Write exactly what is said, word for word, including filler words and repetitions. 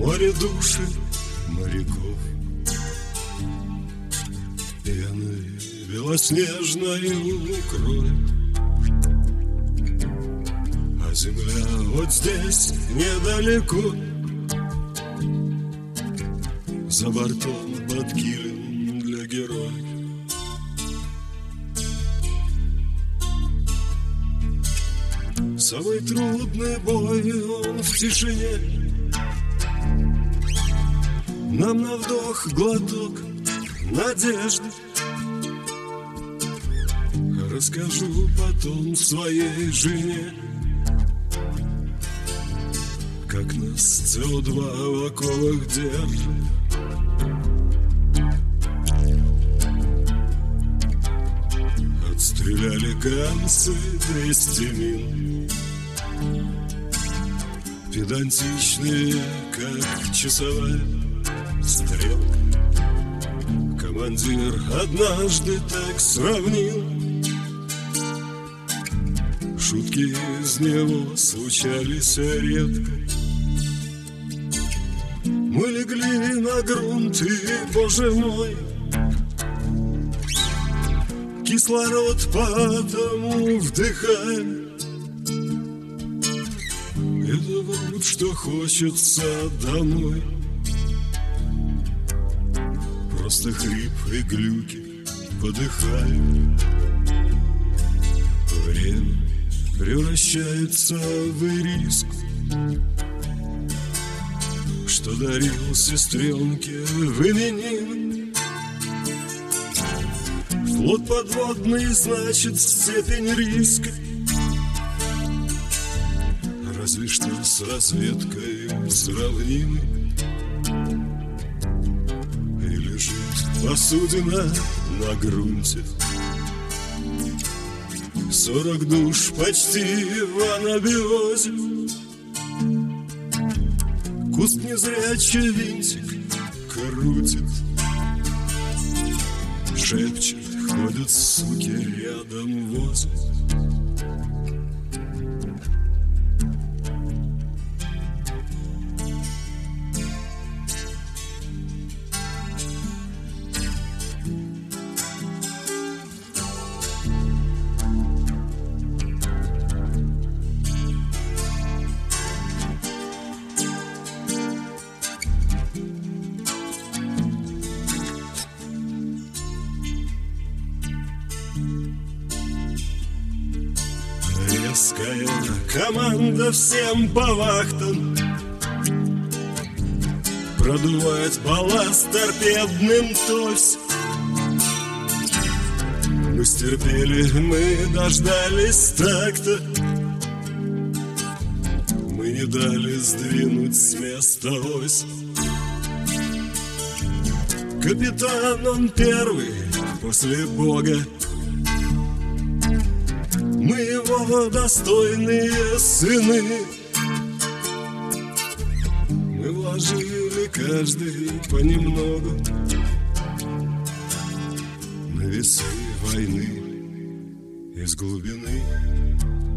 море души моряков. Пеной белоснежною кроет, а земля вот здесь недалеко. За бортом под килем для героев. Самый трудный бой он в тишине. Нам на вдох глоток надежды. Расскажу потом своей жене, как нас Цэ О два в оковах держит. Отстреляли ганцы двести мин, педантичные, как часовая стрелка. Командир однажды так сравнил, шутки из него случались редко. Мы легли на грунт, и, боже мой, кислород потому вдыхаем. Это вот что хочется домой. Просто хрип и глюки подыхаем. Время превращается в ириску, что дарил сестренке в именин. Флот подводный, значит, степень риска. Разве что с разведкой сравнимы. И лежит посудина на грунте. Сорок душ почти в анабиозе. Куст незрячий винтик крутит, шепчет, ходят суки рядом возле. Резкая команда всем по вахтам, продувать балласт торпедным тось. Мы стерпели, мы дождались так-то. Мы не дали сдвинуть с места ось. Капитан он первый после Бога. Мы его достойные сыны. Мы вложили каждый понемногу на весы войны из глубины.